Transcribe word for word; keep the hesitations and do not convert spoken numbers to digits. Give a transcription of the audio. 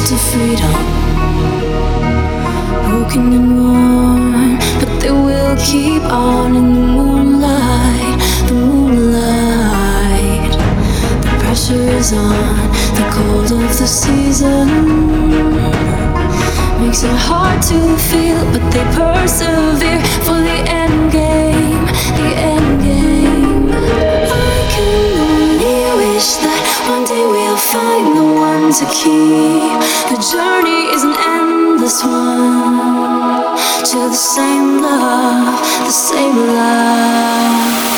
to freedom, broken and worn, but they will keep on in the moonlight, the moonlight. The pressure is on, the cold of the season makes it hard to feel, but they persevere for the end game, the end game. I can only wish that one day we'll find the one to keep. The journey is an endless one to the same love, the same love.